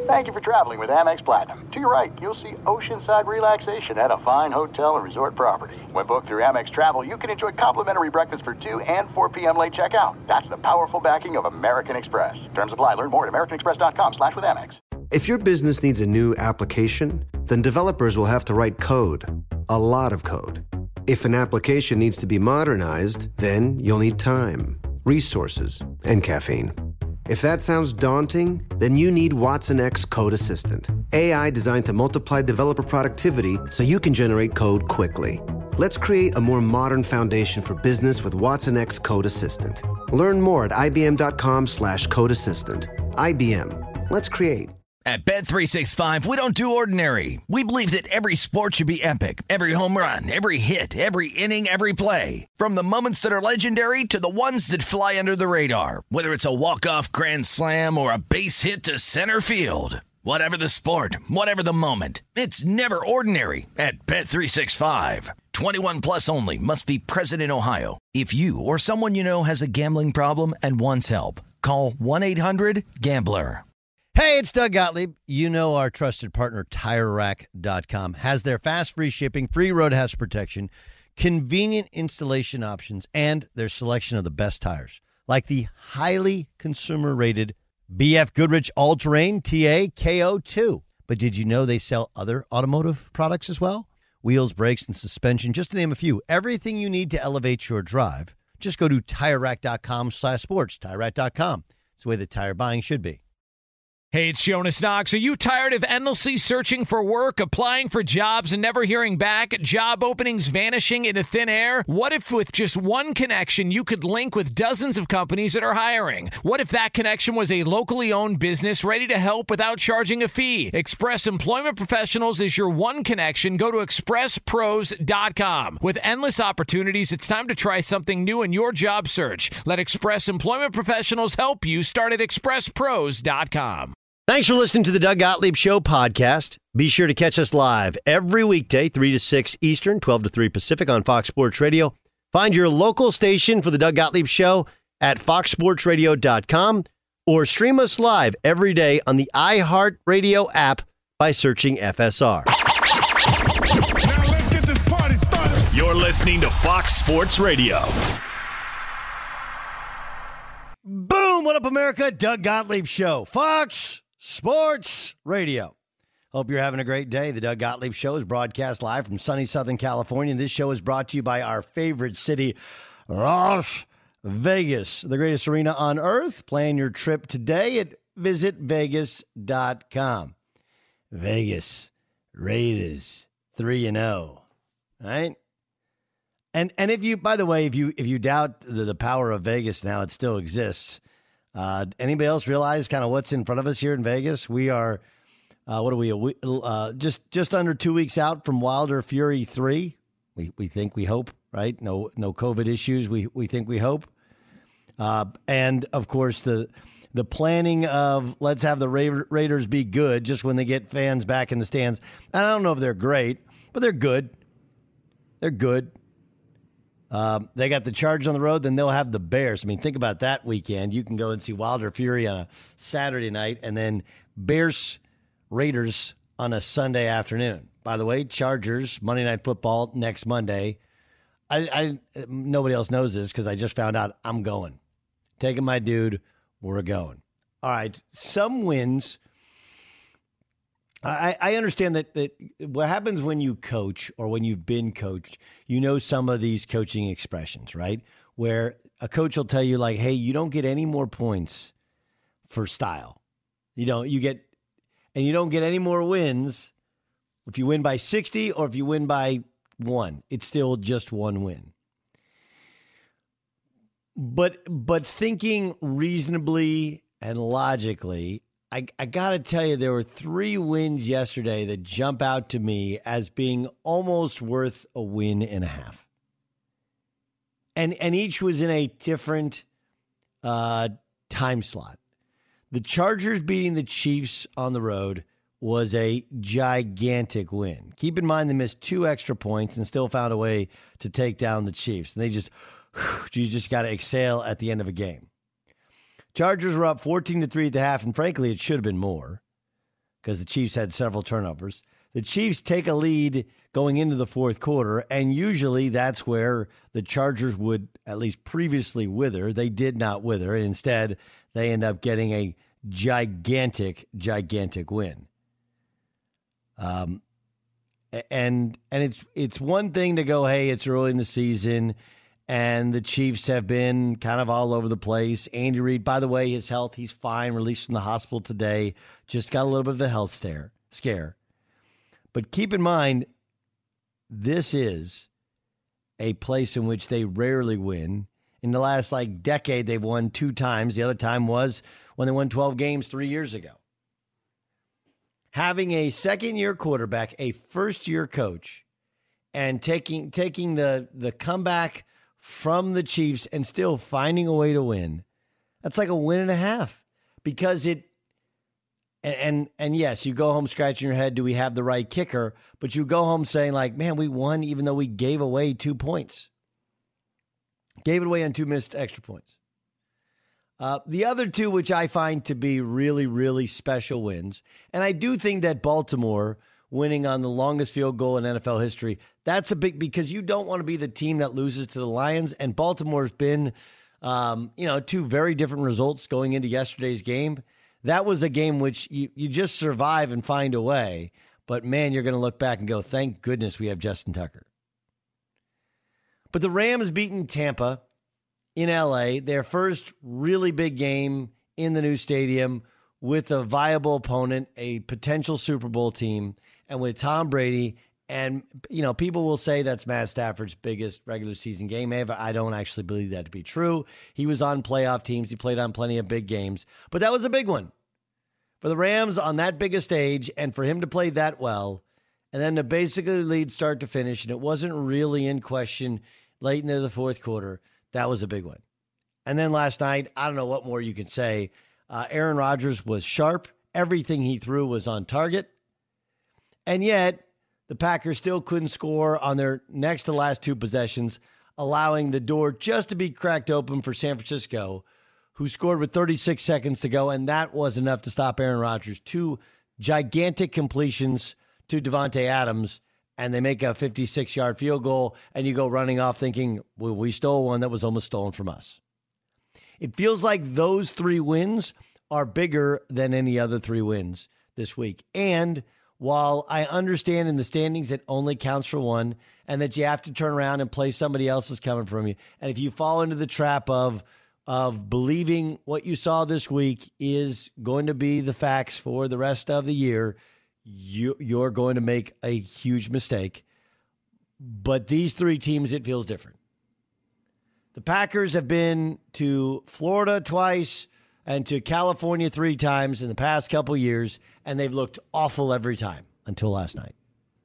Thank you for traveling with Amex Platinum. To your right, you'll see oceanside relaxation at a fine hotel and resort property. When booked through Amex Travel, you can enjoy complimentary breakfast for 2 and 4 p.m. late checkout. That's the powerful backing of American Express. Terms apply. Learn more at americanexpress.com/withAmex. If your business needs a new application, then developers will have to write code. A lot of code. If an application needs to be modernized, then you'll need time, resources, and caffeine. If that sounds daunting, then you need Watson X Code Assistant. AI designed to multiply developer productivity so you can generate code quickly. Let's create a more modern foundation for business with Watson X Code Assistant. Learn more at ibm.com/code assistant. IBM. Let's create. At Bet365, we don't do ordinary. We believe that every sport should be epic. Every home run, every hit, every inning, every play. From the moments that are legendary to the ones that fly under the radar. Whether it's a walk-off grand slam or a base hit to center field. Whatever the sport, whatever the moment. It's never ordinary at Bet365. 21 plus only. Must be present in Ohio. If you or someone you know has a gambling problem and wants help, call 1-800-GAMBLER. Hey, it's Doug Gottlieb. You know our trusted partner, TireRack.com, has their fast, free shipping, free road hazard protection, convenient installation options, and their selection of the best tires, like the highly consumer-rated BF Goodrich All-Terrain TA KO2. But did you know they sell other automotive products as well? Wheels, brakes, and suspension, just to name a few. Everything you need to elevate your drive. Just go to TireRack.com/sports. TireRack.com. It's the way that tire buying should be. Hey, it's Jonas Knox. Are you tired of endlessly searching for work, applying for jobs, and never hearing back? Job openings vanishing into thin air? What if with just one connection, you could link with dozens of companies that are hiring? What if that connection was a locally owned business ready to help without charging a fee? Express Employment Professionals is your one connection. Go to expresspros.com. With endless opportunities, it's time to try something new in your job search. Let Express Employment Professionals help you. Start at expresspros.com. Thanks for listening to the Doug Gottlieb Show podcast. Be sure to catch us live every weekday, 3 to 6 Eastern, 12 to 3 Pacific on Fox Sports Radio. Find your local station for the Doug Gottlieb Show at foxsportsradio.com or stream us live every day on the iHeartRadio app by searching FSR. Now let's get this party started. You're listening to Fox Sports Radio. Boom! What up, America? Doug Gottlieb Show. Fox Sports Radio. Hope you're having a great day. The Doug Gottlieb Show is broadcast live from sunny Southern California. This show is brought to you by our favorite city, Las Vegas, the greatest arena on earth. Plan your trip today at visitvegas.com. Vegas Raiders 3-0, right? And if you, by the way, if you doubt the power of Vegas now, it still exists. Anybody else realize kind of what's in front of us here in Vegas? We are, what are we, just under 2 weeks out from Wilder Fury 3. We think, we hope, right? No COVID issues. We think, we hope. And of course the planning of let's have the Raiders be good just when they get fans back in the stands. And I don't know if they're great, but they're good. They're good. They got the Chargers on the road, then they'll have the Bears. I mean, think about that weekend. You can go and see Wilder Fury on a Saturday night and then Bears Raiders on a Sunday afternoon. By the way, Chargers, Monday Night Football next Monday. I nobody else knows this because I just found out I'm going. Taking my dude, we're going. All right, some wins. I understand that what happens when you coach or when you've been coached, you know some of these coaching expressions, right? Where a coach will tell you like, hey, you don't get any more points for style. You don't get any more wins if you win by 60 or if you win by 1. It's still just one win. But thinking reasonably and logically, I got to tell you, there were 3 wins yesterday that jump out to me as being almost worth a win and a half. And each was in a different time slot. The Chargers beating the Chiefs on the road was a gigantic win. Keep in mind they missed 2 extra points and still found a way to take down the Chiefs. And you just got to exhale at the end of a game. Chargers were up 14-3 at the half, and frankly, it should have been more. because the Chiefs had several turnovers. The Chiefs take a lead going into the fourth quarter, and usually that's where the Chargers would at least previously wither. They did not wither. Instead, they end up getting a gigantic win. And it's one thing to go, hey, it's early in the season, and the Chiefs have been kind of all over the place. Andy Reid, by the way, his health, he's fine, released from the hospital today, just got a little bit of a health scare. But keep in mind, this is a place in which they rarely win. In the last decade, they've won 2 times. The other time was when they won 12 games 3 years ago. Having a second-year quarterback, a first-year coach, and taking the comeback from the Chiefs and still finding a way to win, that's like a win and a half. Because and yes, you go home scratching your head, do we have the right kicker? But you go home saying, man, we won even though we gave away 2 points. Gave it away on 2 missed extra points. The other 2, which I find to be really, really special wins, and I do think that Baltimore winning on the longest field goal in NFL history, that's a big, because you don't want to be the team that loses to the Lions, and Baltimore's been, 2 very different results going into yesterday's game. That was a game which you just survive and find a way, but man, you're going to look back and go, thank goodness we have Justin Tucker. But the Rams beating Tampa in LA, their first really big game in the new stadium with a viable opponent, a potential Super Bowl team, and with Tom Brady. And, people will say that's Matt Stafford's biggest regular season game ever. I don't actually believe that to be true. He was on playoff teams. He played on plenty of big games. But that was a big one for the Rams on that big a stage, and for him to play that well, and then to basically lead start to finish, and it wasn't really in question late into the fourth quarter. That was a big one. And then last night, I don't know what more you can say. Aaron Rodgers was sharp. Everything he threw was on target. And yet, the Packers still couldn't score on their next to last 2 possessions, allowing the door just to be cracked open for San Francisco, who scored with 36 seconds to go, and that was enough to stop Aaron Rodgers. 2 gigantic completions to Devontae Adams, and they make a 56-yard field goal, and you go running off thinking, well, we stole one that was almost stolen from us. It feels like those 3 wins are bigger than any other 3 wins this week. And while I understand in the standings it only counts for 1, and that you have to turn around and play somebody else is coming from you, and if you fall into the trap of believing what you saw this week is going to be the facts for the rest of the year, you're going to make a huge mistake. But these 3 teams, it feels different. The Packers have been to Florida twice and to California 3 times in the past couple years, and they've looked awful every time until last night.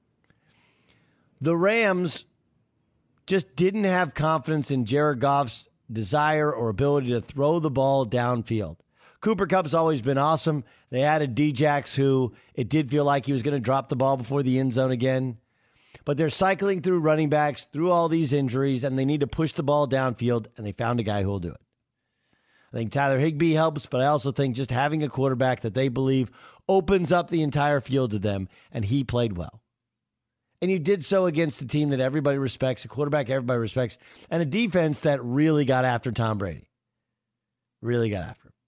The Rams just didn't have confidence in Jared Goff's desire or ability to throw the ball downfield. Cooper Kupp's always been awesome. They added Djax, who it did feel like he was going to drop the ball before the end zone again. But they're cycling through running backs, through all these injuries, and they need to push the ball downfield, and they found a guy who will do it. I think Tyler Higbee helps, but I also think just having a quarterback that they believe opens up the entire field to them, and he played well. And you did so against a team that everybody respects, a quarterback everybody respects, and a defense that really got after Tom Brady. Really got after him.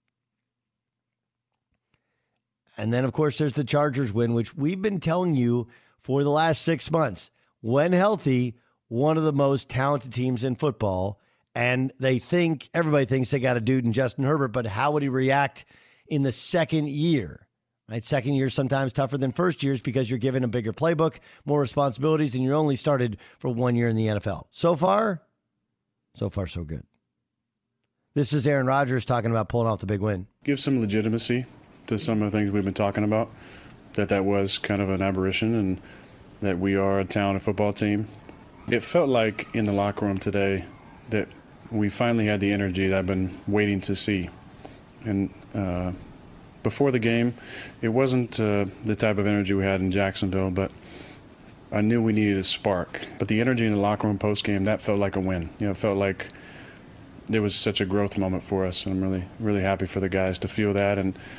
And then, of course, there's the Chargers win, which we've been telling you for the last 6 months. When healthy, one of the most talented teams in football. And everybody thinks they got a dude in Justin Herbert, but how would he react in the second year? Right? Second year is sometimes tougher than first years because you're given a bigger playbook, more responsibilities, and you're only started for 1 year in the NFL. So far, so good. This is Aaron Rodgers talking about pulling off the big win. Give some legitimacy to some of the things we've been talking about, that was kind of an aberration and that we are a talented football team. It felt like in the locker room today that we finally had the energy that I've been waiting to see. And before the game, it wasn't the type of energy we had in Jacksonville, but I knew we needed a spark. But the energy in the locker room post-game, that felt like a win. It felt like there was such a growth moment for us, and I'm really, really happy for the guys to feel that. And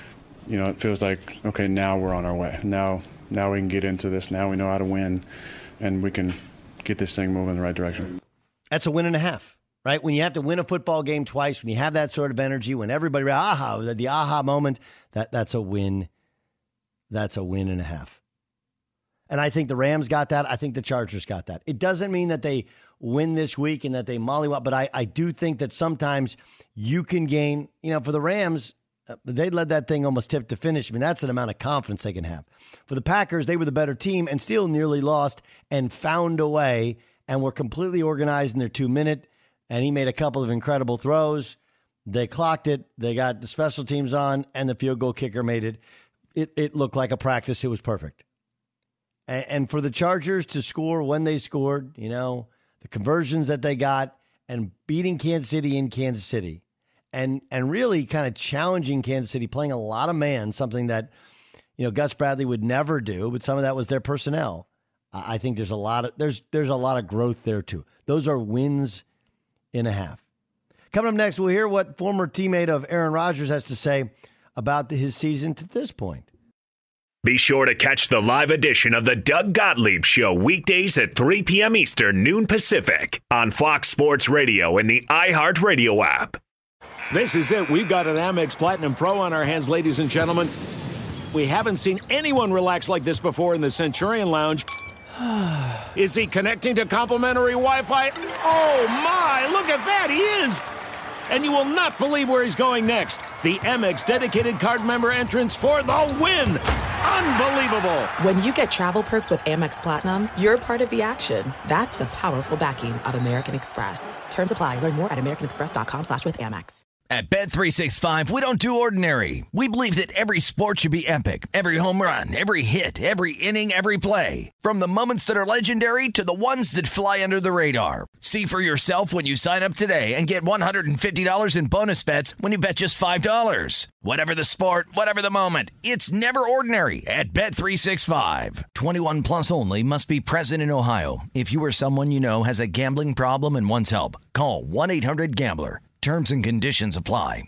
it feels like, okay, now we're on our way. Now we can get into this. Now we know how to win, and we can get this thing moving in the right direction. That's a win and a half, right? When you have to win a football game twice, when you have that sort of energy, when everybody, the aha moment, that's a win. That's a win and a half. And I think the Rams got that. I think the Chargers got that. It doesn't mean that they win this week and that they mollywop, but I do think that sometimes you can gain, for the Rams, they led that thing almost tip to finish. I mean, that's an amount of confidence they can have. For the Packers, they were the better team and still nearly lost and found a way and were completely organized in their 2-minute. And he made a couple of incredible throws. They clocked it. They got the special teams on, and the field goal kicker made it. It looked like a practice. It was perfect. And for the Chargers to score when they scored, the conversions that they got and beating Kansas City in Kansas City and really kind of challenging Kansas City, playing a lot of man, something that, Gus Bradley would never do, but some of that was their personnel. I think there's a lot of growth there too. Those are wins and a half. Coming up next, we'll hear what former teammate of Aaron Rodgers has to say about his season to this point. Be sure to catch the live edition of the Doug Gottlieb Show weekdays at 3 p.m. Eastern, noon Pacific on Fox Sports Radio and the iHeartRadio app. This is it. We've got an Amex Platinum Pro on our hands, ladies and gentlemen. We haven't seen anyone relax like this before in the Centurion Lounge. Is he connecting to complimentary Wi-Fi? Oh, my. Look at that. He is. And you will not believe where he's going next. The Amex dedicated card member entrance for the win. Unbelievable. When you get travel perks with Amex Platinum, you're part of the action. That's the powerful backing of American Express. Terms apply. Learn more at americanexpress.com/withAmex. At Bet365, we don't do ordinary. We believe that every sport should be epic. Every home run, every hit, every inning, every play. From the moments that are legendary to the ones that fly under the radar. See for yourself when you sign up today and get $150 in bonus bets when you bet just $5. Whatever the sport, whatever the moment, it's never ordinary at Bet365. 21 plus only. Must be present in Ohio. If you or someone you know has a gambling problem and wants help, call 1-800-GAMBLER. Terms and conditions apply.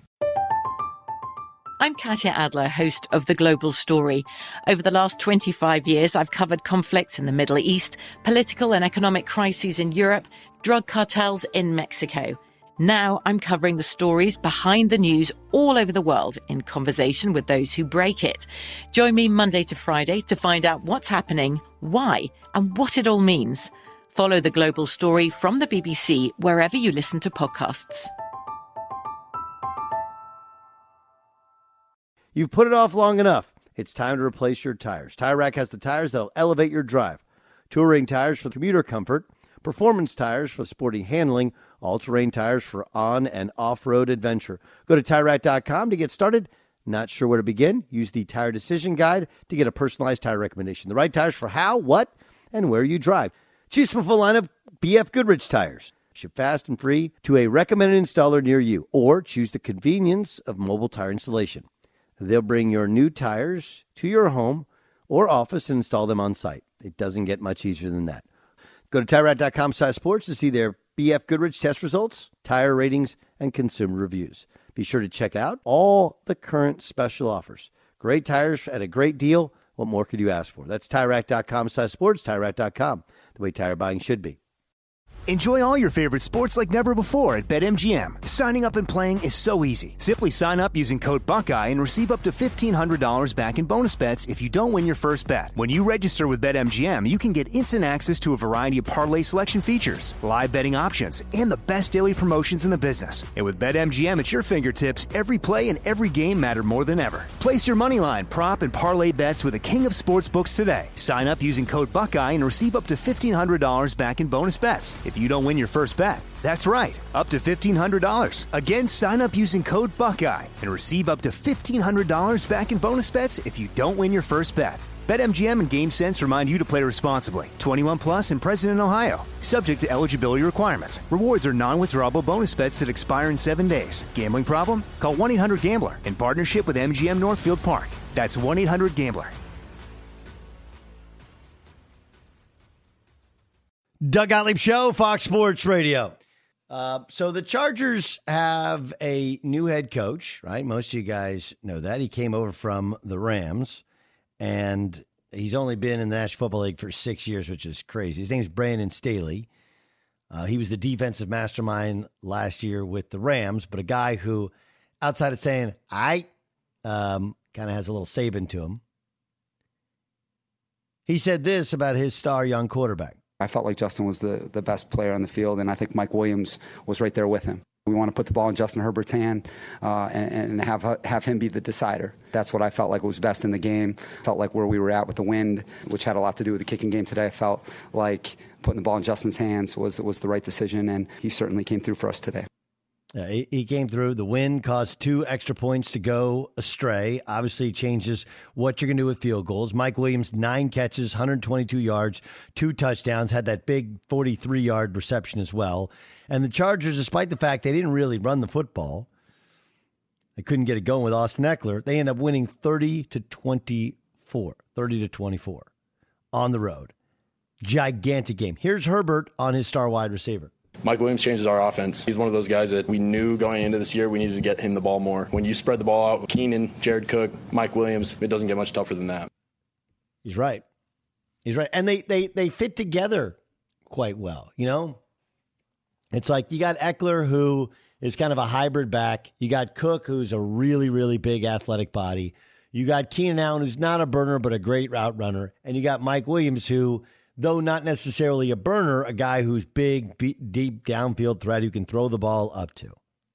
I'm Katya Adler, host of The Global Story. Over the last 25 years, I've covered conflicts in the Middle East, political and economic crises in Europe, drug cartels in Mexico. Now I'm covering the stories behind the news all over the world in conversation with those who break it. Join me Monday to Friday to find out what's happening, why, and what it all means. Follow The Global Story from the BBC wherever you listen to podcasts. You've put it off long enough. It's time to replace your tires. Tire Rack has the tires that'll elevate your drive. Touring tires for commuter comfort, performance tires for sporty handling, all-terrain tires for on- and off-road adventure. Go to TireRack.com to get started. Not sure where to begin? Use the Tire Decision Guide to get a personalized tire recommendation. The right tires for how, what, and where you drive. Choose from a full line of BF Goodrich tires. Ship fast and free to a recommended installer near you, or choose the convenience of mobile tire installation. They'll bring your new tires to your home or office and install them on site. It doesn't get much easier than that. Go to TireRack.com/sports to see their BF Goodrich test results, tire ratings, and consumer reviews. Be sure to check out all the current special offers. Great tires at a great deal. What more could you ask for? That's TireRack.com/sports, TireRack.com, the way tire buying should be. Enjoy all your favorite sports like never before at BetMGM. Signing up and playing is so easy. Simply sign up using code Buckeye and receive up to $1,500 back in bonus bets if you don't win your first bet. When you register with BetMGM, you can get instant access to a variety of parlay selection features, live betting options, and the best daily promotions in the business. And with BetMGM at your fingertips, every play and every game matter more than ever. Place your moneyline, prop, and parlay bets with the king of sportsbooks today. Sign up using code Buckeye and receive up to $1,500 back in bonus bets if you don't win your first bet. That's right, up to $1,500. Again, sign up using code Buckeye and receive up to $1,500 back in bonus bets if you don't win your first bet. BetMGM and GameSense remind you to play responsibly. 21 plus and present in Ohio. Subject to eligibility requirements. Rewards are non-withdrawable bonus bets that expire in 7 days. Gambling problem? Call 1-800-GAMBLER in partnership with MGM Northfield Park. That's 1-800-GAMBLER. Doug Gottlieb Show, Fox Sports Radio. So the Chargers have a new head coach, right? Most of you guys know that. He came over from the Rams, and he's only been in the National Football League for 6 years, which is crazy. His name's Brandon Staley. He was the defensive mastermind last year with the Rams, but a guy who, outside of saying, kind of has a little Saban to him. He said this about his star young quarterback. I felt like Justin was the best player on the field, and I think Mike Williams was right there with him. We want to put the ball in Justin Herbert's hand and have him be the decider. That's what I felt like was best in the game. Felt like where we were at with the wind, which had a lot to do with the kicking game today. I felt like putting the ball in Justin's hands was the right decision, and he certainly came through for us today. He came through. The wind caused 2 extra points to go astray. Obviously changes what you're going to do with field goals. Mike Williams, 9 catches, 122 yards, 2 touchdowns, had that big 43-yard reception as well. And the Chargers, despite the fact they didn't really run the football, they couldn't get it going with Austin Eckler, they end up winning 30-24 on the road. Gigantic game. Here's Herbert on his star wide receiver. Mike Williams changes our offense. He's one of those guys that we knew going into this year we needed to get him the ball more. When you spread the ball out with Keenan, Jared Cook, Mike Williams, it doesn't get much tougher than that. He's right. He's right. And they fit together quite well, you know? It's like you got Eckler, who is kind of a hybrid back. You got Cook, who's a really, really big athletic body. You got Keenan Allen, who's not a burner, but a great route runner. And you got Mike Williams, who, though not necessarily a burner, a guy who's big, deep downfield threat who can throw the ball up to.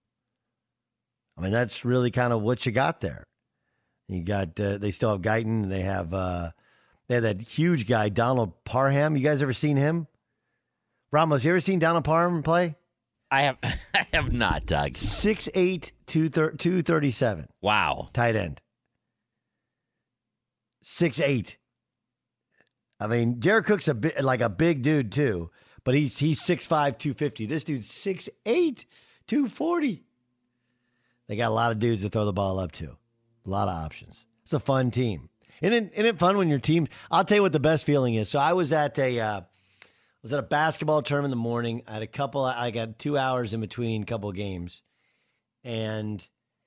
I mean, that's really kind of what you got there. You got they still have Guyton. They have that huge guy, Donald Parham. You guys ever seen him? Ramos, you ever seen Donald Parham play? I have not, Doug. 6'8", 237. Wow. Tight end. 6'8". I mean, Jared Cook's a big dude too, but he's 6'5", 250. This dude's 6'8", 240. They got a lot of dudes to throw the ball up to. A lot of options. It's a fun team. Isn't it fun when your team? I'll tell you what the best feeling is. So I was at a basketball tournament in the morning. I got 2 hours in between a couple of games, and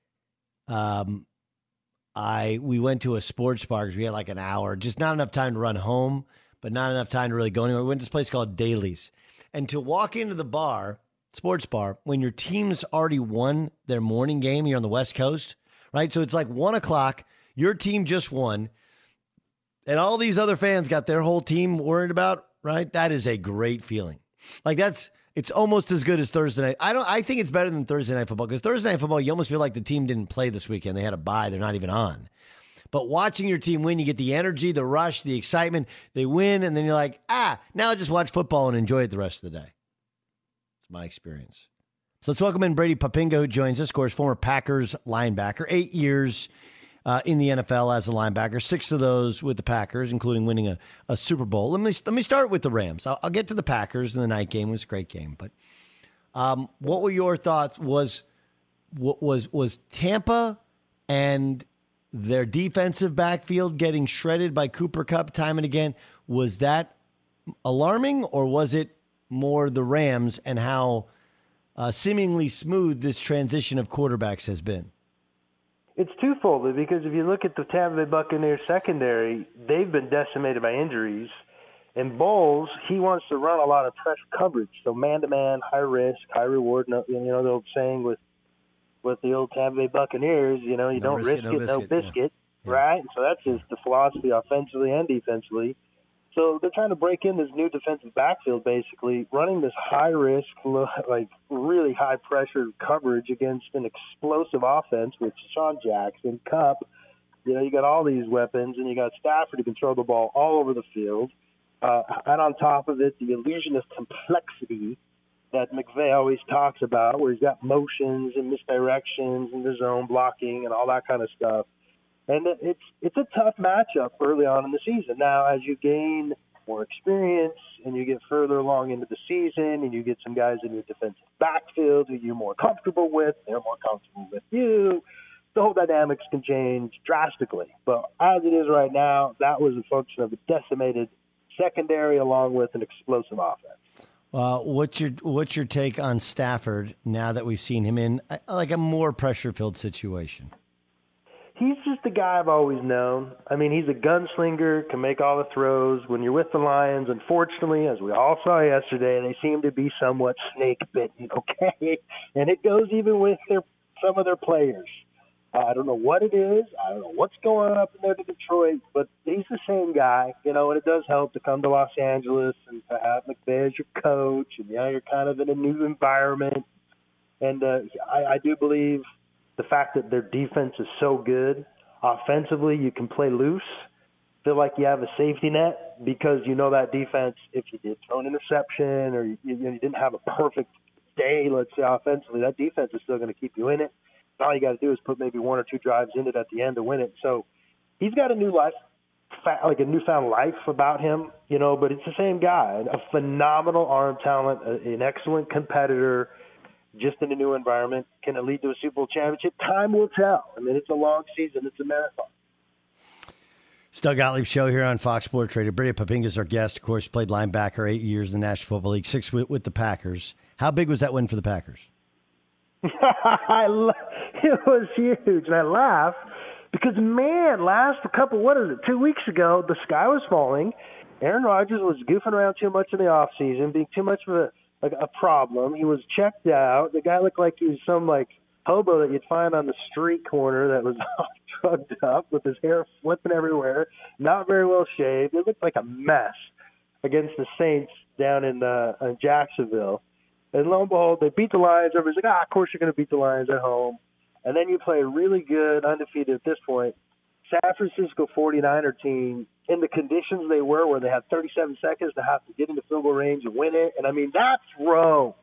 we went to a sports bar because we had like an hour, just not enough time to run home, but not enough time to really go anywhere. We went to this place called Daly's. And to walk into the bar, sports bar, when your team's already won their morning game, you're on the West Coast, right? So it's like 1 o'clock, your team just won, and all these other fans got their whole team worried about, right? That is a great feeling. Like it's almost as good as Thursday night. I think it's better than Thursday night football, because Thursday night football, you almost feel like the team didn't play this weekend. They had a bye. They're not even on. But watching your team win, you get the energy, the rush, the excitement. They win, and then you're like, now I'll just watch football and enjoy it the rest of the day. It's my experience. So let's welcome in Brady Papinga, who joins us, of course, former Packers linebacker, 8 years in the NFL as a linebacker, 6 of those with the Packers, including winning a Super Bowl. Let me start with the Rams. I'll get to the Packers in the night game. It was a great game. But what were your thoughts? Was Tampa and their defensive backfield getting shredded by Cooper Kupp time and again, was that alarming, or was it more the Rams and how seemingly smooth this transition of quarterbacks has been? It's twofold, because if you look at the Tampa Bay Buccaneers secondary, they've been decimated by injuries. And Bowles, he wants to run a lot of press coverage, so man-to-man, high risk, high reward. You know the old saying with the old Tampa Bay Buccaneers, you don't risk it, no biscuit, yeah. Right? And so that's just the philosophy offensively and defensively. So they're trying to break in this new defensive backfield, basically, running this high-risk, like really high-pressure coverage against an explosive offense with Sean Jackson, Kupp. You got all these weapons, and you got Stafford who can throw the ball all over the field. And on top of it, the illusion of complexity that McVay always talks about, where he's got motions and misdirections and the zone blocking and all that kind of stuff. And it's a tough matchup early on in the season. Now, as you gain more experience and you get further along into the season and you get some guys in your defensive backfield who you're more comfortable with, they're more comfortable with you, the whole dynamics can change drastically. But as it is right now, that was a function of a decimated secondary along with an explosive offense. What's your take on Stafford now that we've seen him in like a more pressure-filled situation? He's just the guy I've always known. I mean, he's a gunslinger, can make all the throws. When you're with the Lions, unfortunately, as we all saw yesterday, they seem to be somewhat snake-bitten, okay? And it goes even with some of their players. I don't know what it is. I don't know what's going on up in there to Detroit, but he's the same guy, and it does help to come to Los Angeles and to have McVay as your coach, and you're kind of in a new environment. And I do believe the fact that their defense is so good, offensively you can play loose, feel like you have a safety net because that defense, if you did throw an interception or you didn't have a perfect day, let's say offensively, that defense is still going to keep you in it. All you got to do is put maybe one or two drives in it at the end to win it. So he's got a new life, like a newfound life about him, but it's the same guy, a phenomenal arm talent, an excellent competitor, just in a new environment. Can it lead to a Super Bowl championship? Time will tell. I mean, it's a long season. It's a marathon. It's Doug Gottlieb Show here on Fox Sports Radio. Brady Papinga is our guest. Of course, played linebacker 8 years in the National Football League, 6 with the Packers. How big was that win for the Packers? It was huge, and I laugh because, man, 2 weeks ago, the sky was falling. Aaron Rodgers was goofing around too much in the offseason, being too much of a problem. He was checked out. The guy looked like he was some, hobo that you'd find on the street corner that was all drugged up with his hair flipping everywhere, not very well shaved. It looked like a mess against the Saints down in Jacksonville. And lo and behold, they beat the Lions. Everybody's like, of course you're going to beat the Lions at home. And then you play a really good, undefeated at this point, San Francisco 49er team in the conditions they were where they had 37 seconds to have to get into field goal range and win it. And, I mean, that throw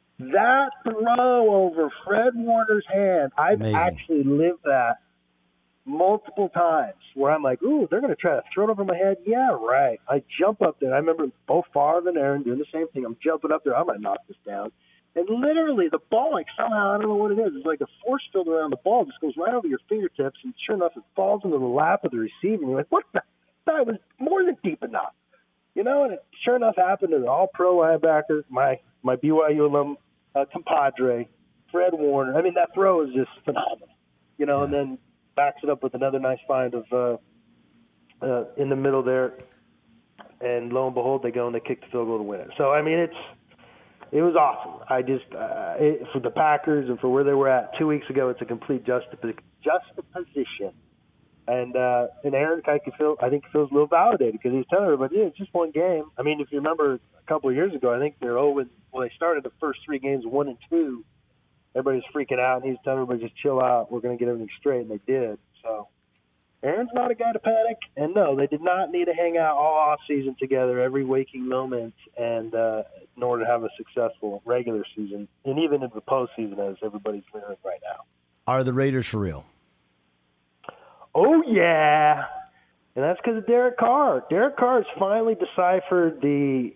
over Fred Warner's hand, I've actually lived that multiple times where I'm like, ooh, they're going to try to throw it over my head. Yeah, right. I jump up there. I remember both Favre and Aaron doing the same thing. I'm jumping up there. I'm going to knock this down. And literally the ball, somehow, I don't know what it is. It's like a force field around the ball. It just goes right over your fingertips. And sure enough, it falls into the lap of the receiver. And you're like, what the? That was more than deep enough. And it sure enough happened to the all-pro linebacker, my BYU alum, compadre, Fred Warner. I mean, that throw is just phenomenal. And then backs it up with another nice find of in the middle there. And lo and behold, they go and they kick the field goal to win it. So, I mean, it was awesome. I just for the Packers and for where they were at 2 weeks ago, it's a complete juxtaposition. And Aaron I think feels a little validated because he's telling everybody, it's just one game. I mean, if you remember a couple of years ago, I think they're 0 they started the first 3 games 1-2. Everybody's freaking out, and he's telling everybody, just chill out. We're going to get everything straight, and they did. So Aaron's not a guy to panic. And, no, they did not need to hang out all offseason together every waking moment and in order to have a successful regular season and even in the postseason, as everybody's hearing right now. Are the Raiders for real? Oh, yeah. And that's because of Derek Carr. Derek Carr has finally deciphered the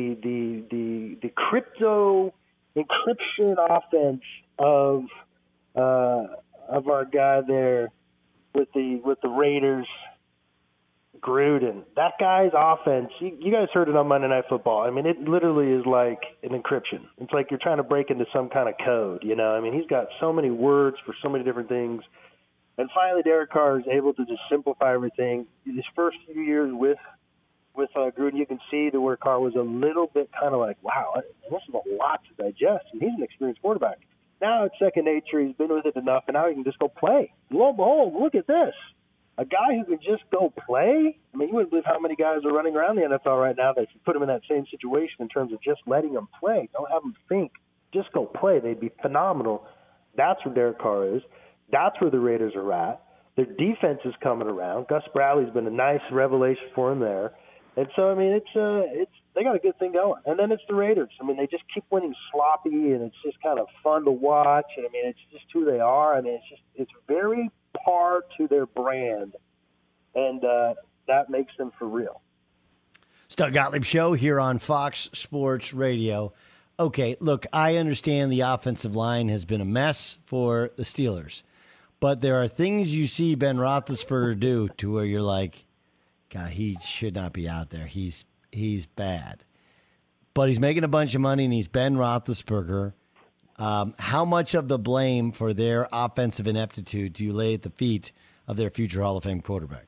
crypto encryption offense of our guy there with the Raiders, Gruden. That guy's offense, you guys heard it on Monday Night Football. I mean, it literally is like an encryption. It's like you're trying to break into some kind of code, I mean, he's got so many words for so many different things. And finally, Derek Carr is able to just simplify everything. His first few years with Gruden, you can see to where Carr was a little bit kind of like, wow, this is a lot to digest. And he's an experienced quarterback. Now it's second nature. He's been with it enough, and now he can just go play. Lo and behold, look at this. A guy who can just go play? I mean, you wouldn't believe how many guys are running around the NFL right now that if you put them in that same situation in terms of just letting them play, don't have them think, just go play. They'd be phenomenal. That's where Derek Carr is. That's where the Raiders are at. Their defense is coming around. Gus Bradley's been a nice revelation for him there. And so, I mean, they got a good thing going. And then it's the Raiders. I mean, they just keep winning sloppy, and it's just kind of fun to watch. And, I mean, it's just who they are. I mean, it's very par to their brand, and that makes them for real. It's Doug Gottlieb Show here on Fox Sports Radio. Okay, look, I understand the offensive line has been a mess for the Steelers, but there are things you see Ben Roethlisberger do to where you're like, God, he should not be out there. He's bad. but he's making a bunch of money, and he's Ben Roethlisberger. How much of the blame for their offensive ineptitude do you lay at the feet of their future Hall of Fame quarterback?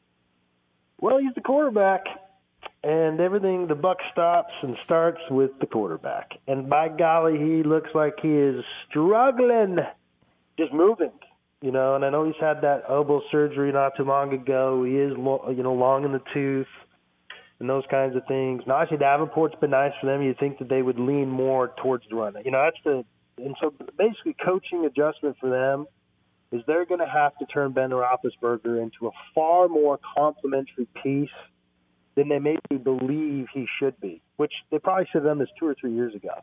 Well, he's the quarterback, and everything, the buck stops and starts with the quarterback. And by golly, he looks like he is struggling, just moving, And I know he's had that elbow surgery not too long ago. He is, long in the tooth and those kinds of things. Najee Davenport's been nice for them. You'd think that they would lean more towards the run. And so basically coaching adjustment for them is they're going to have to turn Ben Roethlisberger into a far more complimentary piece than they maybe believe he should be, which they probably should have done this 2 or 3 years ago.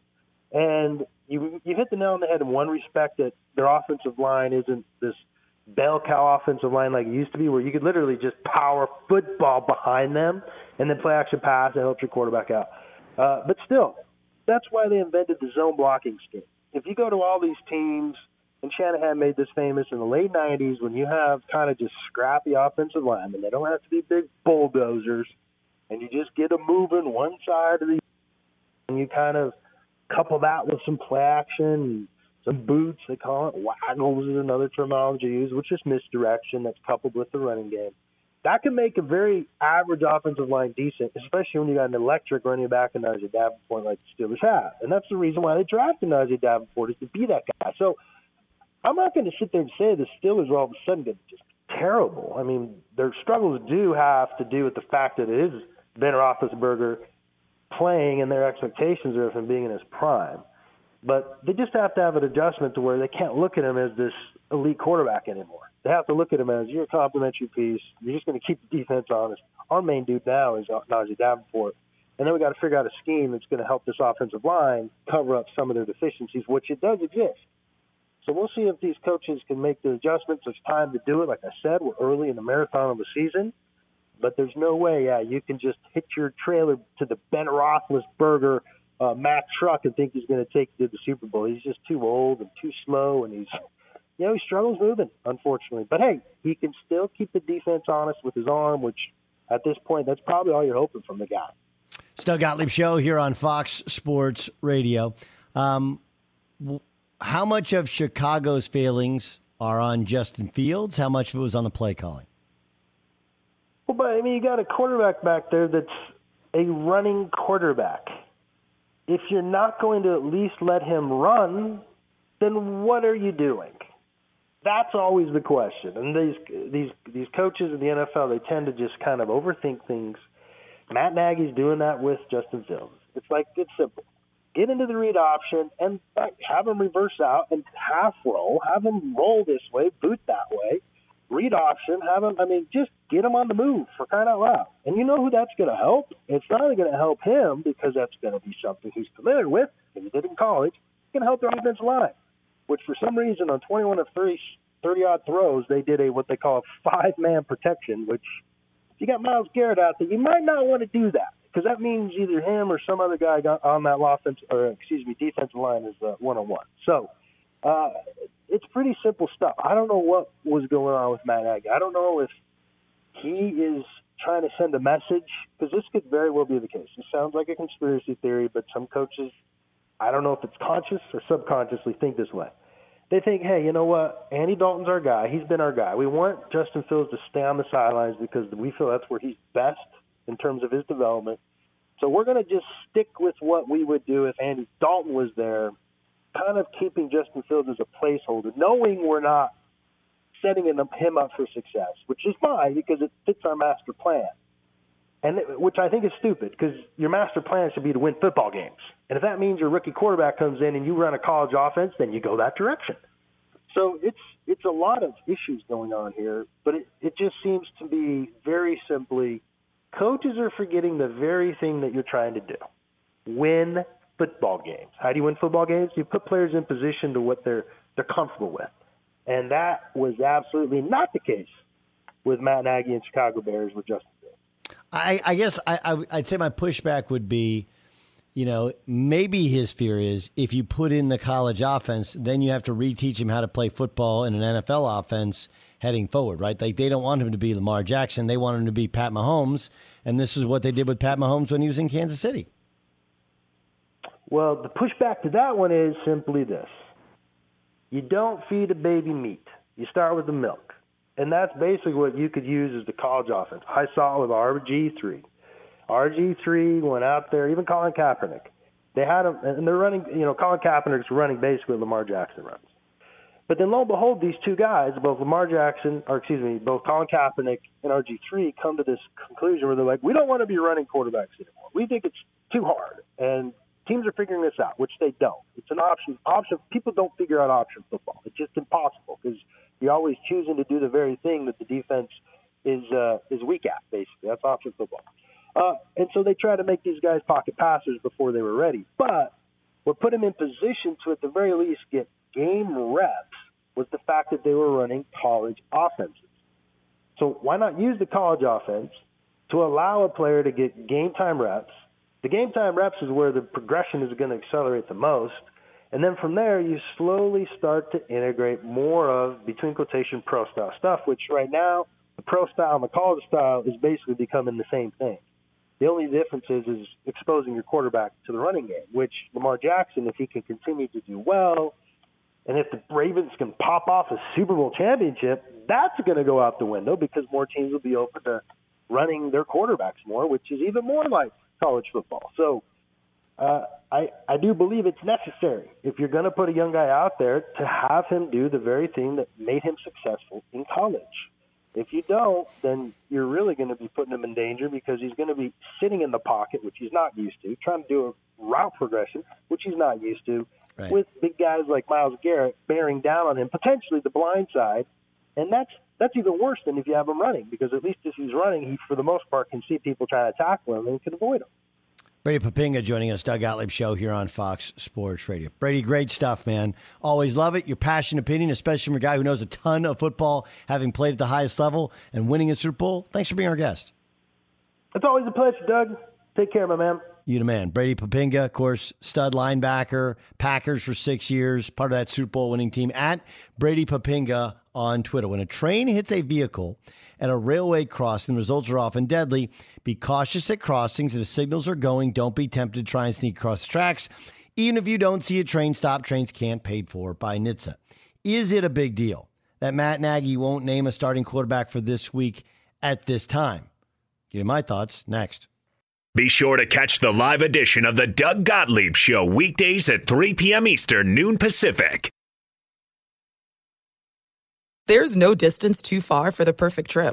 And you hit the nail on the head in one respect, that their offensive line isn't this bell cow offensive line like it used to be, where you could literally just power football behind them and then play action pass and help your quarterback out. But still, that's why they invented the zone blocking scheme. If you go to all these teams, and Shanahan made this famous in the late 90s, when you have kind of just scrappy offensive linemen, they don't have to be big bulldozers, and you just get them moving one side of the, and you kind of couple that with some play action, some boots, they call it, waggles is another terminology used, which is misdirection that's coupled with the running game. That can make a very average offensive line decent, especially when you got an electric running back in Najee Davenport like the Steelers have. And that's the reason why they drafted Najee Davenport, is to be that guy. So I'm not going to sit there and say the Steelers are all of a sudden going to just terrible. I mean, their struggles do have to do with the fact that it is Ben Roethlisberger playing, and their expectations are of him being in his prime. But they just have to have an adjustment to where they can't look at him as this elite quarterback anymore. They have to look at him as, you're a complimentary piece. You're just going to keep the defense honest. Our main dude now is Najee Davenport. And then we got to figure out a scheme that's going to help this offensive line cover up some of their deficiencies, which it does exist. So we'll see if these coaches can make the adjustments. There's time to do it. Like I said, we're early in the marathon of the season. But there's no way, you can just hit your trailer to the Ben Roethlisberger Mack truck and think he's going to take you to the Super Bowl. He's just too old and too slow, and he struggles moving, unfortunately. But, hey, he can still keep the defense honest with his arm, which at this point, that's probably all you're hoping from the guy. It's Doug Gottlieb Show here on Fox Sports Radio. How much of Chicago's failings are on Justin Fields? How much of it was on the play calling? Well, but, you got a quarterback back there that's a running quarterback. If you're not going to at least let him run, then what are you doing? That's always the question. And these coaches in the NFL, they tend to just kind of overthink things. Matt Nagy's doing that with Justin Fields. It's simple. Get into the read option and have him reverse out and half roll. Have him roll this way, boot that way. Read option, have him, just get him on the move, for crying out loud. And you know who that's going to help? It's not only going to help him because that's going to be something he's familiar with, because he did in college. It's going to help their offensive line, which for some reason on 21 of 30-odd throws, they did what they call a 5-man protection, which if you got Myles Garrett out there, you might not want to do that, because that means either him or some other guy got on that defensive line is one-on-one. So, it's pretty simple stuff. I don't know what was going on with Matt Nagy. I don't know if he is trying to send a message, because this could very well be the case. It sounds like a conspiracy theory, but some coaches, I don't know if it's conscious or subconsciously, think this way. They think, hey, you know what? Andy Dalton's our guy. He's been our guy. We want Justin Fields to stay on the sidelines because we feel that's where he's best in terms of his development. So we're going to just stick with what we would do if Andy Dalton was there, kind of keeping Justin Fields as a placeholder, knowing we're not setting him up for success, which is fine because it fits our master plan, and which I think is stupid, because your master plan should be to win football games. And if that means your rookie quarterback comes in and you run a college offense, then you go that direction. So it's a lot of issues going on here, but it just seems to be very simply coaches are forgetting the very thing that you're trying to do: win football games. How do you win football games? You put players in position to what they're comfortable with. And that was absolutely not the case with Matt Nagy and Chicago Bears with Justin Fields. I guess I'd say my pushback would be, maybe his fear is if you put in the college offense, then you have to reteach him how to play football in an NFL offense heading forward, right? Like, they don't want him to be Lamar Jackson. They want him to be Pat Mahomes. And this is what they did with Pat Mahomes when he was in Kansas City. Well, the pushback to that one is simply this. You don't feed a baby meat. You start with the milk. And that's basically what you could use as the college offense. I saw it with RG3. RG3 went out there, even Colin Kaepernick. They had him, and they're running, Colin Kaepernick's running basically what Lamar Jackson runs. But then lo and behold, these two guys, both Colin Kaepernick and RG3 come to this conclusion where they're like, we don't want to be running quarterbacks anymore. We think it's too hard. And teams are figuring this out, which they don't. It's an option. People don't figure out option football. It's just impossible because you're always choosing to do the very thing that the defense is weak at, basically. That's option football. And so they try to make these guys pocket passers before they were ready. But what put them in position to at the very least get game reps was the fact that they were running college offenses. So why not use the college offense to allow a player to get game time reps? The game time reps is where the progression is going to accelerate the most. And then from there, you slowly start to integrate more of, between quotation, pro-style stuff, which right now, the pro-style and the college style is basically becoming the same thing. The only difference is exposing your quarterback to the running game, which Lamar Jackson, if he can continue to do well, and if the Ravens can pop off a Super Bowl championship, that's going to go out the window because more teams will be open to running their quarterbacks more, which is even more like college football. So I do believe it's necessary, if you're going to put a young guy out there, to have him do the very thing that made him successful in college. If you don't, then you're really going to be putting him in danger because he's going to be sitting in the pocket, which he's not used to, trying to do a route progression, which he's not used to, right, with big guys like Myles Garrett bearing down on him, potentially the blind side. And that's even worse than if you have him running, because at least if he's running, he, for the most part, can see people trying to tackle him and can avoid him. Brady Papinga joining us, Doug Gottlieb Show here on Fox Sports Radio. Brady, great stuff, man. Always love it. Your passionate opinion, especially from a guy who knows a ton of football, having played at the highest level and winning a Super Bowl. Thanks for being our guest. It's always a pleasure, Doug. Take care, my man. You the man. Brady Papinga, of course, stud linebacker, Packers for 6 years, part of that Super Bowl winning team. At Brady Papinga on Twitter. When a train hits a vehicle at a railway crossing, the results are often deadly. Be cautious at crossings. If signals are going, don't be tempted to try and sneak across the tracks. Even if you don't see a train stop, trains can't paid for by NHTSA. Is it a big deal that Matt Nagy won't name a starting quarterback for this week at this time? Give you my thoughts next. Be sure to catch the live edition of the Doug Gottlieb Show weekdays at 3 p.m. Eastern, noon Pacific. There's no distance too far for the perfect trip.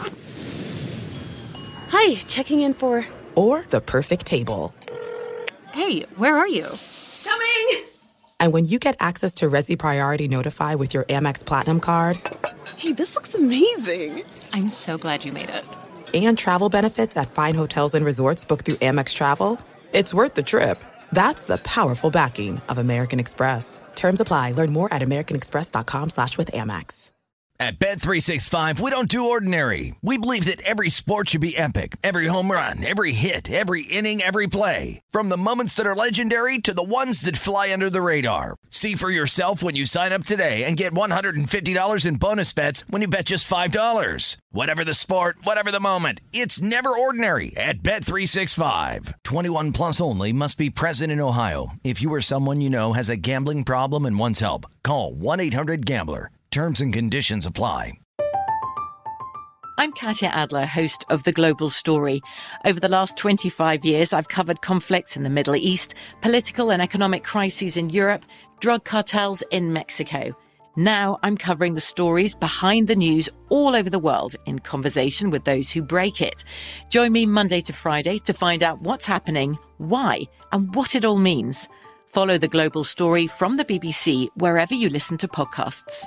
Hi, checking in for... Or the perfect table. Hey, where are you? Coming! And when you get access to Resi Priority Notify with your Amex Platinum card... Hey, this looks amazing! I'm so glad you made it. And travel benefits at fine hotels and resorts booked through Amex Travel, it's worth the trip. That's the powerful backing of American Express. Terms apply. Learn more at americanexpress.com/withAmex. At Bet365, we don't do ordinary. We believe that every sport should be epic. Every home run, every hit, every inning, every play. From the moments that are legendary to the ones that fly under the radar. See for yourself when you sign up today and get $150 in bonus bets when you bet just $5. Whatever the sport, whatever the moment, it's never ordinary at Bet365. 21 plus only. Must be present in Ohio. If you or someone you know has a gambling problem and wants help, call 1-800-GAMBLER. Terms and conditions apply. I'm Katya Adler, host of The Global Story. Over the last 25 years, I've covered conflicts in the Middle East, political and economic crises in Europe, drug cartels in Mexico. Now I'm covering the stories behind the news all over the world in conversation with those who break it. Join me Monday to Friday to find out what's happening, why, and what it all means. Follow The Global Story from the BBC wherever you listen to podcasts.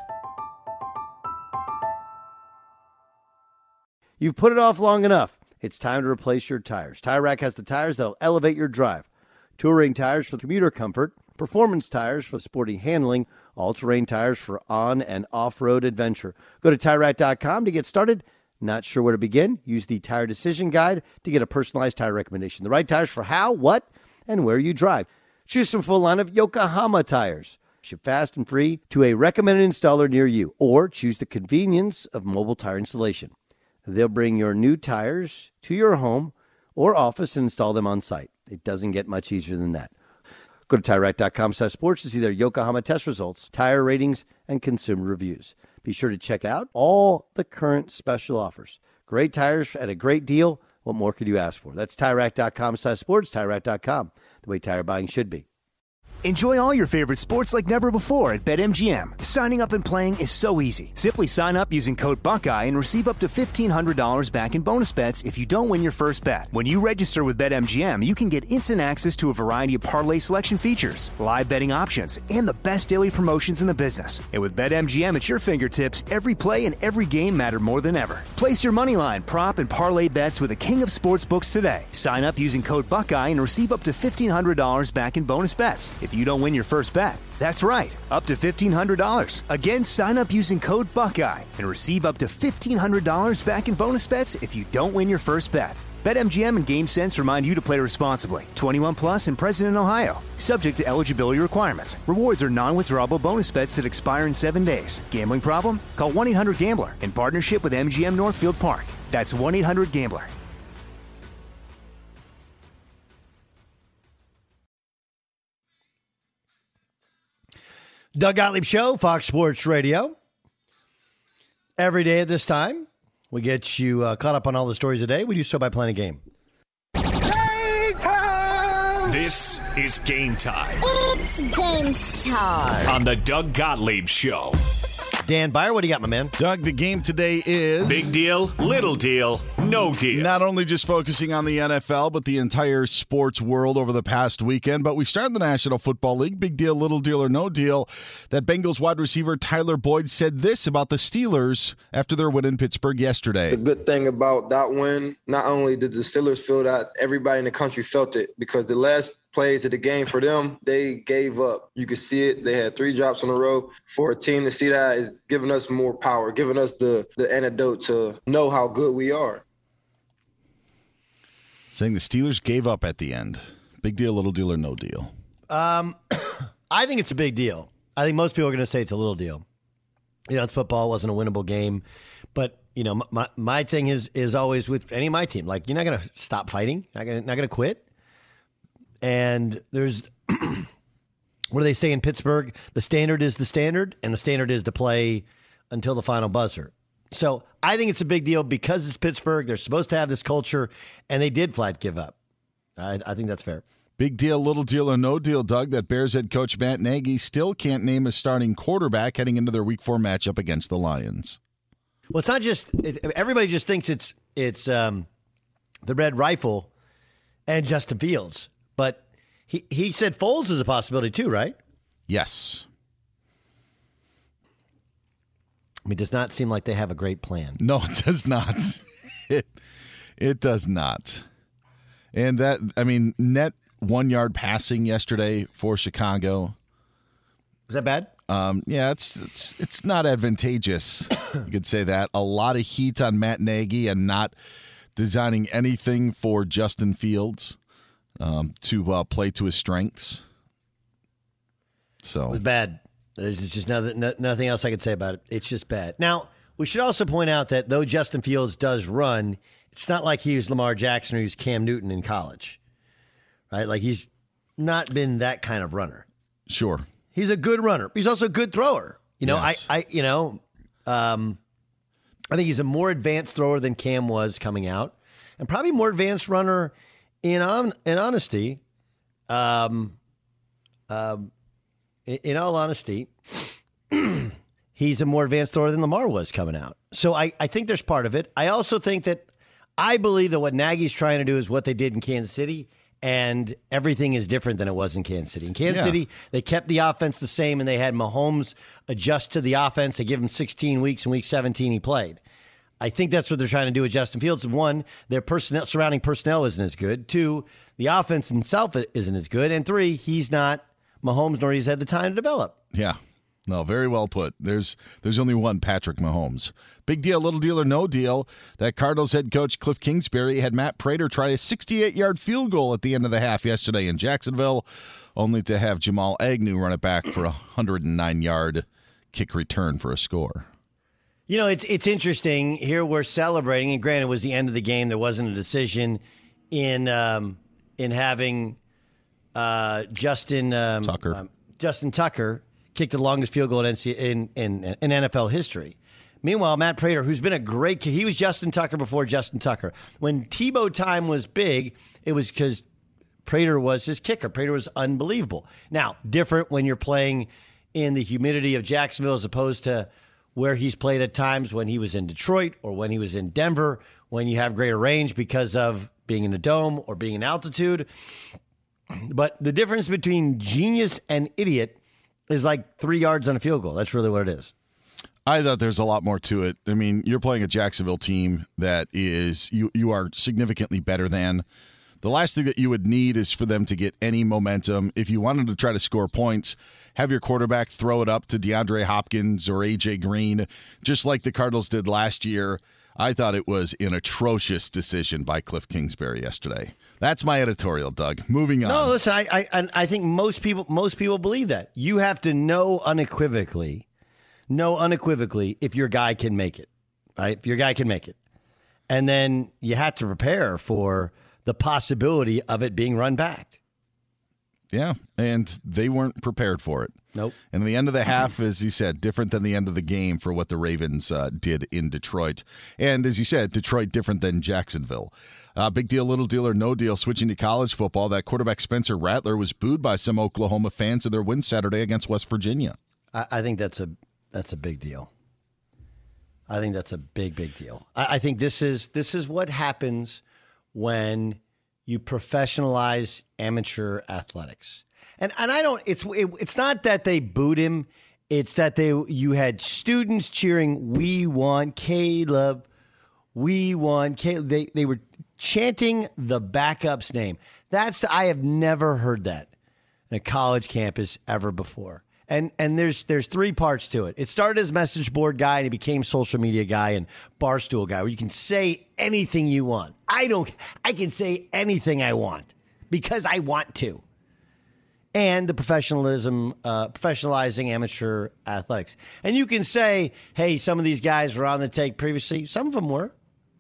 You've put it off long enough. It's time to replace your tires. Tire Rack has the tires that'll elevate your drive. Touring tires for commuter comfort, performance tires for sporty handling, all-terrain tires for on- and off-road adventure. Go to TireRack.com to get started. Not sure where to begin? Use the Tire Decision Guide to get a personalized tire recommendation. The right tires for how, what, and where you drive. Choose from a full line of Yokohama tires. Ship fast and free to a recommended installer near you. Or choose the convenience of mobile tire installation. They'll bring your new tires to your home or office and install them on site. It doesn't get much easier than that. Go to TireRack.com/sports to see their Yokohama test results, tire ratings, and consumer reviews. Be sure to check out all the current special offers. Great tires at a great deal. What more could you ask for? That's TireRack.com/sports, TireRack.com, the way tire buying should be. Enjoy all your favorite sports like never before at BetMGM. Signing up and playing is so easy. Simply sign up using code Buckeye and receive up to $1,500 back in bonus bets if you don't win your first bet. When you register with BetMGM, you can get instant access to a variety of parlay selection features, live betting options, and the best daily promotions in the business. And with BetMGM at your fingertips, every play and every game matter more than ever. Place your moneyline, prop, and parlay bets with the king of sportsbooks today. Sign up using code Buckeye and receive up to $1,500 back in bonus bets if you don't win your first bet. That's right, up to $1,500. Again, sign up using code Buckeye and receive up to $1,500 back in bonus bets if you don't win your first bet. BetMGM and GameSense remind you to play responsibly. 21 plus and present in Ohio. Subject to eligibility requirements. Rewards are non-withdrawable bonus bets that expire in 7 days. Gambling problem? Call 1-800-GAMBLER in partnership with MGM Northfield Park. That's 1-800-GAMBLER. Doug Gottlieb Show, Fox Sports Radio. Every day at this time, we get you caught up on all the stories of the day. We do so by playing a game. Game time! This is Game Time. It's game time. On the Doug Gottlieb Show. Dan Byer, what do you got, my man? Doug, the game today is... Big deal, little deal, no deal. Not only just focusing on the NFL, but the entire sports world over the past weekend. But we start in the National Football League. Big deal, little deal, or no deal. That Bengals wide receiver Tyler Boyd said this about the Steelers after their win in Pittsburgh yesterday. The good thing about that win, not only did the Steelers feel that, everybody in the country felt it, because the last plays of the game for them, they gave up. You could see it. They had 3 drops in a row. For a team to see that is giving us more power, giving us the antidote to know how good we are. Saying the Steelers gave up at the end. Big deal, little deal, or no deal? I think it's a big deal. I think most people are going to say it's a little deal. You know, football wasn't a winnable game. But, you know, my thing is always with any of my team. Like, you're not going to stop fighting. Not going to quit. And there's, what do they say in Pittsburgh? The standard is the standard, and the standard is to play until the final buzzer. So I think it's a big deal because it's Pittsburgh. They're supposed to have this culture, and they did flat give up. I think that's fair. Big deal, little deal, or no deal, Doug, that Bears head coach Matt Nagy still can't name a starting quarterback heading into their Week 4 matchup against the Lions. Well, it's not just everybody just thinks it's the Red Rifle and Justin Fields. But he said Foles is a possibility too, right? Yes. I mean, it does not seem like they have a great plan. No, it does not. It does not. And that, I mean, net 1 yard passing yesterday for Chicago. Is that bad? Yeah, it's not advantageous. You could say that. A lot of heat on Matt Nagy and not designing anything for Justin Fields. To play to his strengths. So it was bad. There's just nothing else I could say about it. It's just bad. Now, we should also point out that though Justin Fields does run, it's not like he was Lamar Jackson or he was Cam Newton in college. Right? Like, he's not been that kind of runner. Sure. He's a good runner. He's also a good thrower. You know, yes. I think he's a more advanced thrower than Cam was coming out, and probably more advanced runner. In honesty, in all honesty, he's a more advanced thrower than Lamar was coming out. So I think there's part of it. I also think that I believe that what Nagy's trying to do is what they did in Kansas City, and everything is different than it was in Kansas City. In Kansas City, they kept the offense the same, and they had Mahomes adjust to the offense. They give him 16 weeks, and week 17 he played. I think that's what they're trying to do with Justin Fields. One, their surrounding personnel isn't as good. Two, the offense itself isn't as good. And three, he's not Mahomes, nor he's had the time to develop. Yeah. No, very well put. There's only one Patrick Mahomes. Big deal, little deal, or no deal. That Cardinals head coach Cliff Kingsbury had Matt Prater try a 68-yard field goal at the end of the half yesterday in Jacksonville, only to have Jamal Agnew run it back for a 109-yard kick return for a score. You know, it's interesting. Here we're celebrating, and granted, it was the end of the game. There wasn't a decision in having Justin Tucker. Justin Tucker kicked the longest field goal in NFL history. Meanwhile, Matt Prater, who's been a great kicker, he was Justin Tucker before Justin Tucker. When Tebow time was big, it was because Prater was his kicker. Prater was unbelievable. Now, different when you're playing in the humidity of Jacksonville as opposed to where he's played at times when he was in Detroit or when he was in Denver, when you have greater range because of being in a dome or being in altitude. But the difference between genius and idiot is like 3 yards on a field goal. That's really what it is. I thought there's a lot more to it. I mean, you're playing a Jacksonville team that is you are significantly better than. The last thing that you would need is for them to get any momentum. If you wanted to try to score points, have your quarterback throw it up to DeAndre Hopkins or A.J. Green, just like the Cardinals did last year. I thought it was an atrocious decision by Cliff Kingsbury yesterday. That's my editorial, Doug. Moving on. No, listen, I think most people believe that. You have to know unequivocally if your guy can make it, right? If your guy can make it. And then you have to prepare for the possibility of it being run back. Yeah, and they weren't prepared for it. Nope. And the end of the half, as you said, different than the end of the game for what the Ravens did in Detroit. And as you said, Detroit different than Jacksonville. Big deal, little deal, or no deal. Switching to college football, that quarterback Spencer Rattler was booed by some Oklahoma fans of their win Saturday against West Virginia. I think that's a big deal. I think that's a big deal. I think this is what happens when you professionalize amateur athletics. And I don't. It's not that they booed him. It's that you had students cheering, "We want Caleb, we want Caleb." They were chanting the backup's name. I have never heard that in a college campus ever before. And there's three parts to it. It started as message board guy, and he became social media guy and barstool guy, where you can say anything you want. I can say anything I want because I want to. And the professionalizing amateur athletics. And you can say, hey, some of these guys were on the take previously. Some of them were.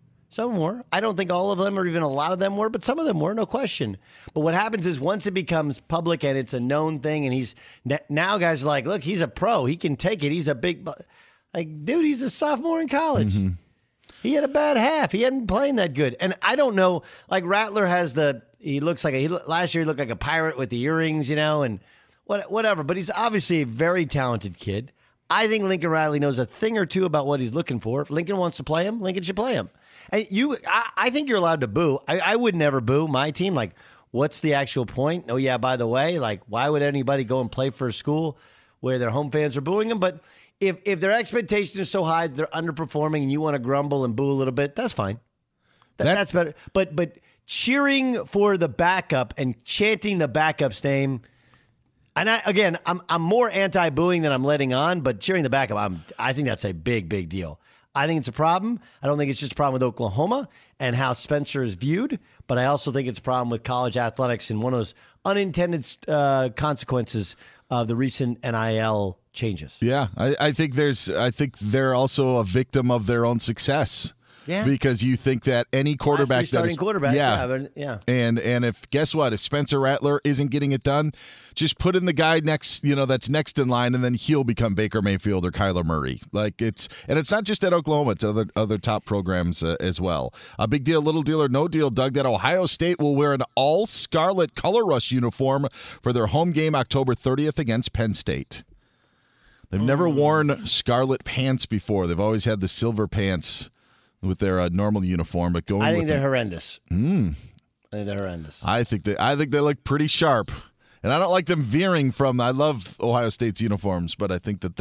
I don't think all of them or even a lot of them were, but some of them were, no question. But what happens is once it becomes public and it's a known thing, and now guys are like, look, he's a pro. He can take it. He's a big, dude, he's a sophomore in college. Mm-hmm. He had a bad half. He hadn't been playing that good. And I don't know, like Rattler has last year he looked like a pirate with the earrings, and whatever. But he's obviously a very talented kid. I think Lincoln Riley knows a thing or two about what he's looking for. If Lincoln wants to play him, Lincoln should play him. And I think you're allowed to boo. I would never boo my team. Like, what's the actual point? Oh, yeah, by the way, like, why would anybody go and play for a school where their home fans are booing them? But if their expectations are so high, they're underperforming, and you want to grumble and boo a little bit, that's fine. That's better. But cheering for the backup and chanting the backup's name, and I'm more anti-booing than I'm letting on, but cheering the backup, I think that's a big deal. I think it's a problem. I don't think it's just a problem with Oklahoma and how Spencer is viewed, but I also think it's a problem with college athletics and one of those unintended consequences of the recent NIL changes. Yeah, I think they're also a victim of their own success. Yeah. Because you think that any quarterback quarterback, yeah. And if guess what, if Spencer Rattler isn't getting it done, just put in the guy next, that's next in line, and then he'll become Baker Mayfield or Kyler Murray. It's not just at Oklahoma; it's other top programs as well. A big deal, little deal, or no deal, Doug. That Ohio State will wear an all scarlet Color Rush uniform for their home game October 30th against Penn State. They've never worn scarlet pants before. They've always had the silver pants with their normal uniform, but I think they're horrendous. I think they're horrendous. I think they look pretty sharp, and I don't like them veering from. I love Ohio State's uniforms, but I think that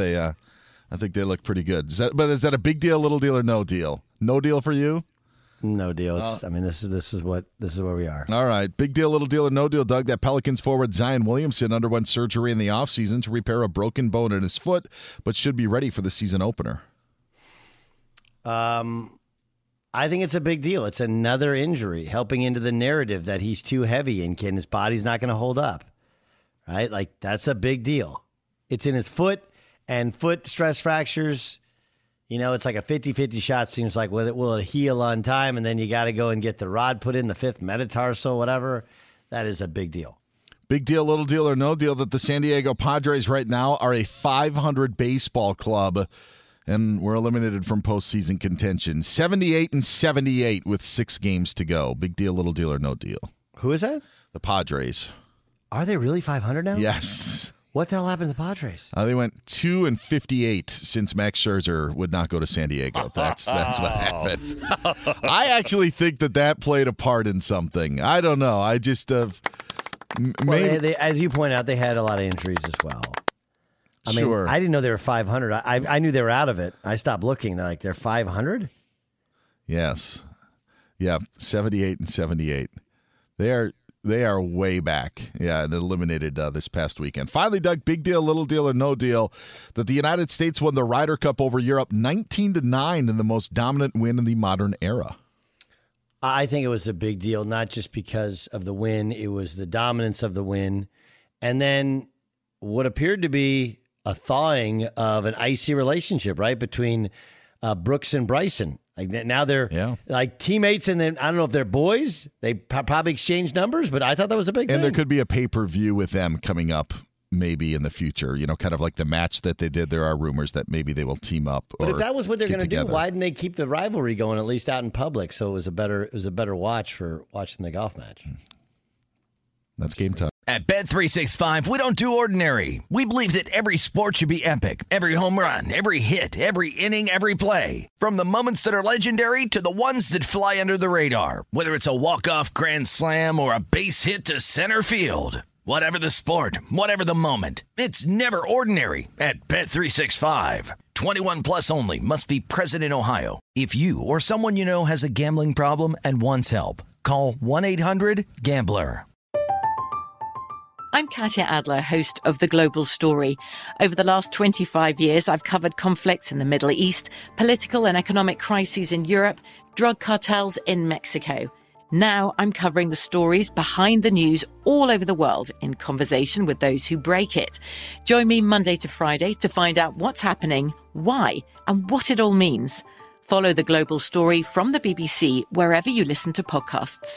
they look pretty good. Is that a big deal, little deal, or no deal? No deal for you? No deal. This is where we are. All right, big deal, little deal, or no deal, Doug. That Pelicans forward Zion Williamson underwent surgery in the offseason to repair a broken bone in his foot, but should be ready for the season opener. I think it's a big deal. It's another injury helping into the narrative that he's too heavy and his body's not going to hold up, right? Like, that's a big deal. It's in his foot, and foot stress fractures, it's like a 50-50 shot. Seems like will it heal on time, and then you got to go and get the rod put in, the fifth metatarsal, whatever. That is a big deal. Big deal, little deal, or no deal that the San Diego Padres right now are a 500 baseball club, and we're eliminated from postseason contention. 78-78 with 6 games to go. Big deal, little deal, or no deal. Who is that? The Padres. Are they really 500 now? Yes. What the hell happened to the Padres? They went 2-58 since Max Scherzer would not go to San Diego. That's what happened. I actually think that played a part in something. I don't know. I just maybe as you point out, they had a lot of injuries as well. I mean, sure. I didn't know they were 500. I knew they were out of it. I stopped looking. They're 500. Yes. Yeah. 78-78. They are way back. Yeah, and eliminated this past weekend. Finally, Doug, big deal, little deal, or no deal that the United States won the Ryder Cup over Europe 19-9 in the most dominant win in the modern era. I think it was a big deal, not just because of the win. It was the dominance of the win. And then what appeared to be a thawing of an icy relationship, right, between Brooks and Bryson. Like now they're like teammates, and then I don't know if they're boys. They probably exchange numbers, but I thought that was a big thing. And there could be a pay-per-view with them coming up maybe in the future, kind of like the match that they did. There are rumors that maybe they will team up. But if that was what they're going to do, why didn't they keep the rivalry going at least out in public? So it was a better watch for watching the golf match. That's game time. At Bet365, we don't do ordinary. We believe that every sport should be epic. Every home run, every hit, every inning, every play. From the moments that are legendary to the ones that fly under the radar. Whether it's a walk-off grand slam or a base hit to center field. Whatever the sport, whatever the moment. It's never ordinary at Bet365. 21 plus only. Must be present in Ohio. If you or someone you know has a gambling problem and wants help, call 1-800-GAMBLER. I'm Katya Adler, host of The Global Story. Over the last 25 years, I've covered conflicts in the Middle East, political and economic crises in Europe, drug cartels in Mexico. Now I'm covering the stories behind the news all over the world in conversation with those who break it. Join me Monday to Friday to find out what's happening, why, and what it all means. Follow The Global Story from the BBC wherever you listen to podcasts.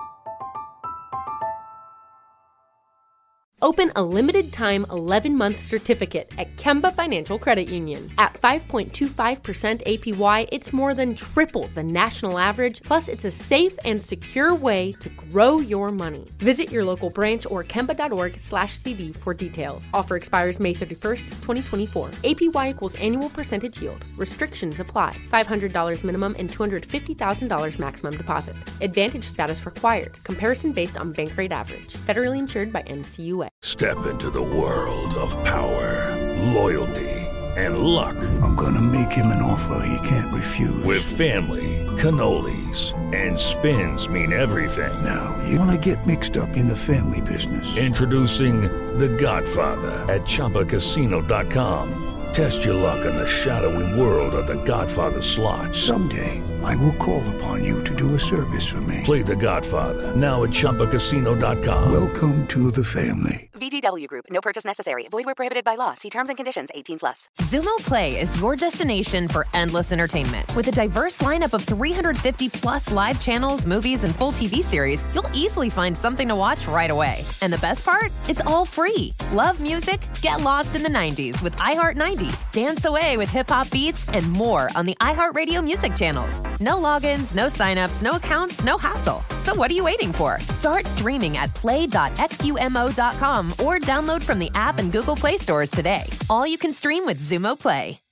Open a limited-time 11-month certificate at Kemba Financial Credit Union. At 5.25% APY, it's more than triple the national average, plus it's a safe and secure way to grow your money. Visit your local branch or kemba.org/cd for details. Offer expires May 31st, 2024. APY equals annual percentage yield. Restrictions apply. $500 minimum and $250,000 maximum deposit. Advantage status required. Comparison based on bank rate average. Federally insured by NCUA. Step into the world of power, loyalty, and luck. I'm gonna make him an offer he can't refuse. With family, cannolis, and spins mean everything. Now, you wanna get mixed up in the family business. Introducing The Godfather at ChumbaCasino.com. Test your luck in the shadowy world of The Godfather slot. Someday, I will call upon you to do a service for me. Play The Godfather, now at ChumbaCasino.com. Welcome to the family. VGW Group. No purchase necessary. Void where prohibited by law. See terms and conditions. 18+. Xumo Play is your destination for endless entertainment. With a diverse lineup of 350+ live channels, movies, and full TV series, you'll easily find something to watch right away. And the best part? It's all free. Love music? Get lost in the 90s with iHeart 90s. Dance away with hip-hop beats and more on the iHeartRadio music channels. No logins, no signups, no accounts, no hassle. So what are you waiting for? Start streaming at play.xumo.com or download from the app and Google Play stores today. All you can stream with Xumo Play.